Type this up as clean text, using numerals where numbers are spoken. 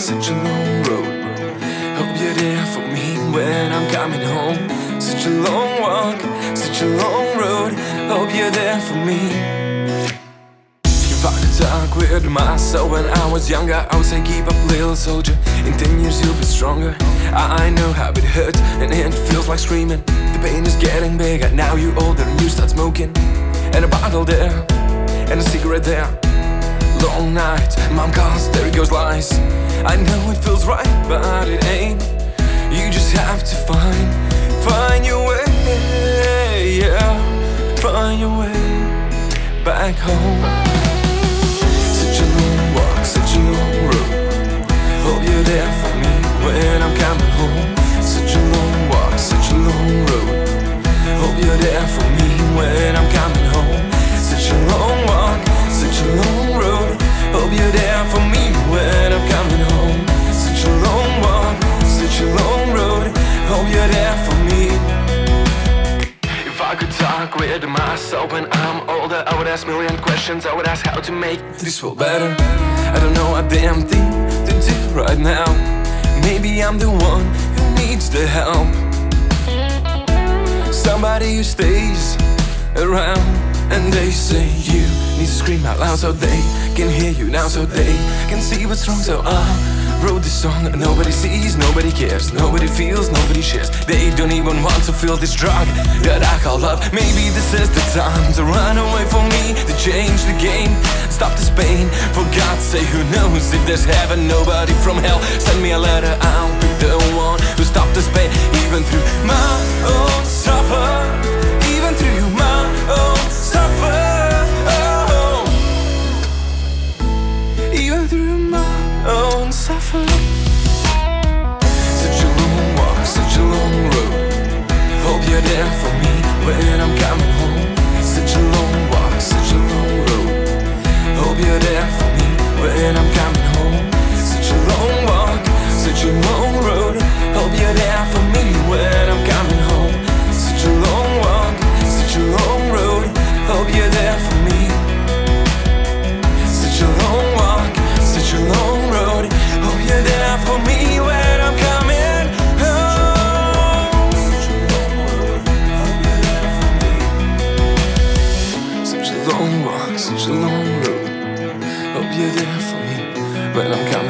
such a long road. Hope you're there for me when I'm coming home. Such a long walk, such a long road. Hope you're there for me. If I could talk with myself when I was younger, I would say keep up, little soldier. In 10 years you'll be stronger. I know how it hurts and it feels like screaming. The pain is getting bigger, now you're older and you start smoking. And a bottle there, and a cigarette there. Long nights, mom calls, there goes lies. I know it feels right, but it ain't. You just have to find your way, yeah. Find your way back home. Such a long walk, such a long road. Hope you're there for me when I'm coming home. Such a long walk, such a long road. Hope you're there for me when I'm coming home. Such a long walk, such a long road. Hope you're there for me when I'm coming home. Such a long walk, such a long road. Hope you're there for me. If I could talk with myself when I'm older, I would ask million questions. I would ask how to make this world better. I don't know a damn thing to do right now. Maybe I'm the one who needs the help. Somebody who stays around. And they say you need to scream out loud so they can hear you now, so they can see what's wrong. So I wrote this song. Nobody sees, nobody cares, nobody feels, nobody shares. They don't even want to feel this drug that I call love. Maybe this is the time to run away from me, to change the game, stop this pain. For God's sake, who knows if there's heaven? Nobody from hell. Send me a letter, I'll be the one who stop this pain. Even through my own suffer, even through my own suffer, oh. Even through my own suffer. Such a long walk, such a long road. Hope you're there for me when I'm coming home. Such a long walk, such a long road. Hope you're there for me when I'm coming home. Such a long walk, such a long road. Hope you're there for me when I'm coming home. Such a long walk, such a long road. Hope you're there for me. Such a long walk, such a long road. Hope you're there for me when I'm coming home. Such a long road, hope you're there for me. Such a long walk, such a long road. Hope you're there for me when I'm coming home.